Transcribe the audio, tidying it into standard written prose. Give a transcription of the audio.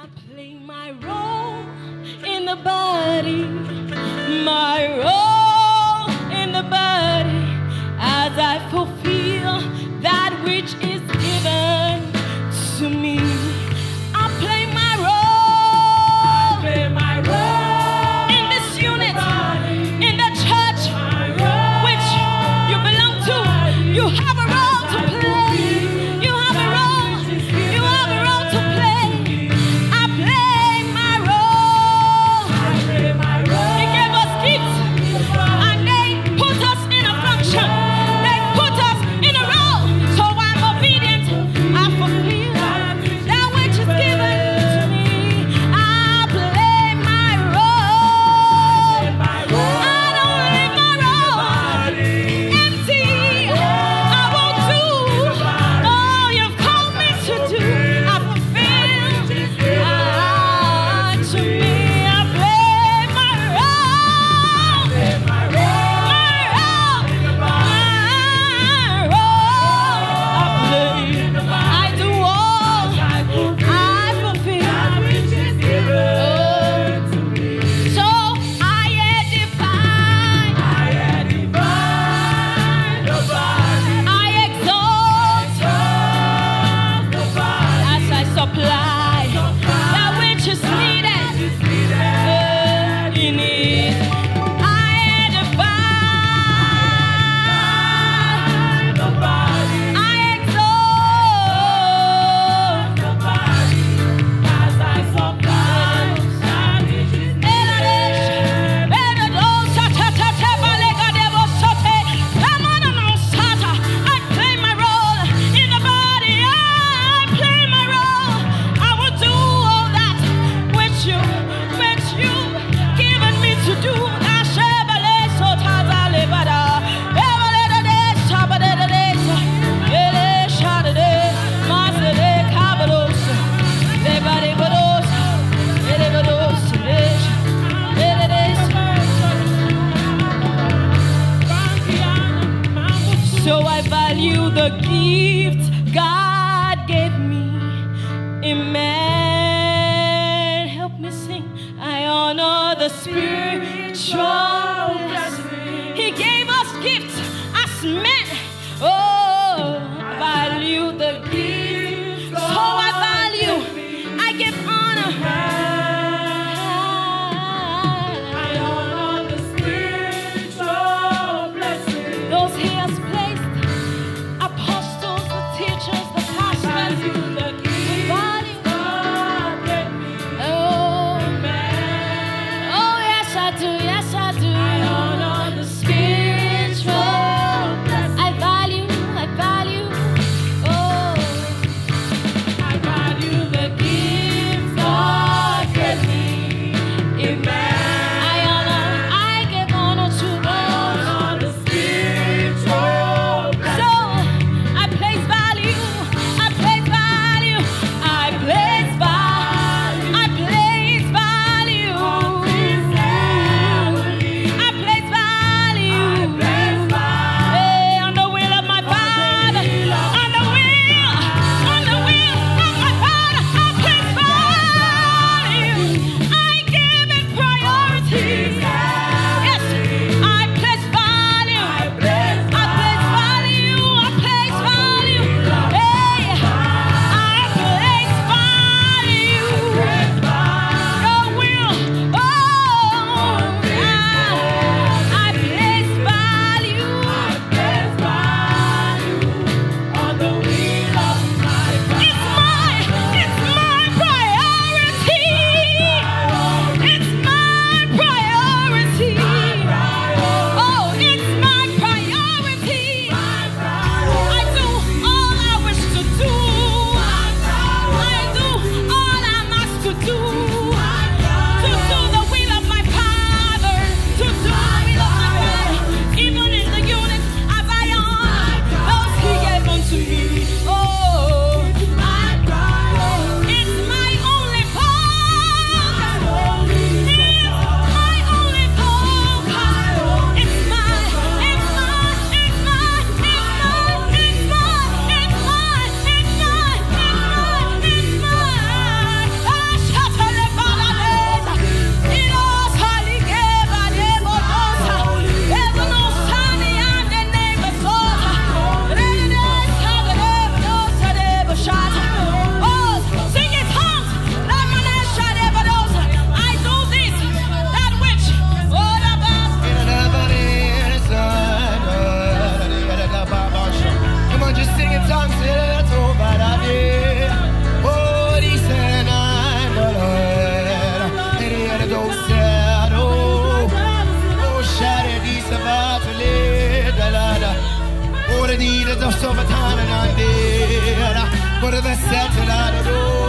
play my role in the body, my role in the body, as I fulfill that which is given to me. I play my role in this unit, in the church which you belong to. You have a role to play. You have a role. You have a role to play. I play my role. He gave us gifts and they put us in a function. They put us in a role. So I'm obedient. I fulfill that which is given to me. I play my role. I don't leave my role empty. I won't do all you've called me to do. I fulfill to me. I play my role. My role. I do all. I fulfill. So I edify. I exalt as I supply that which is needed in it. I edify. I exalt as I supply that which is I play my role in the body. I play my role. I the need of the summertime and I did. But the settled out of the road.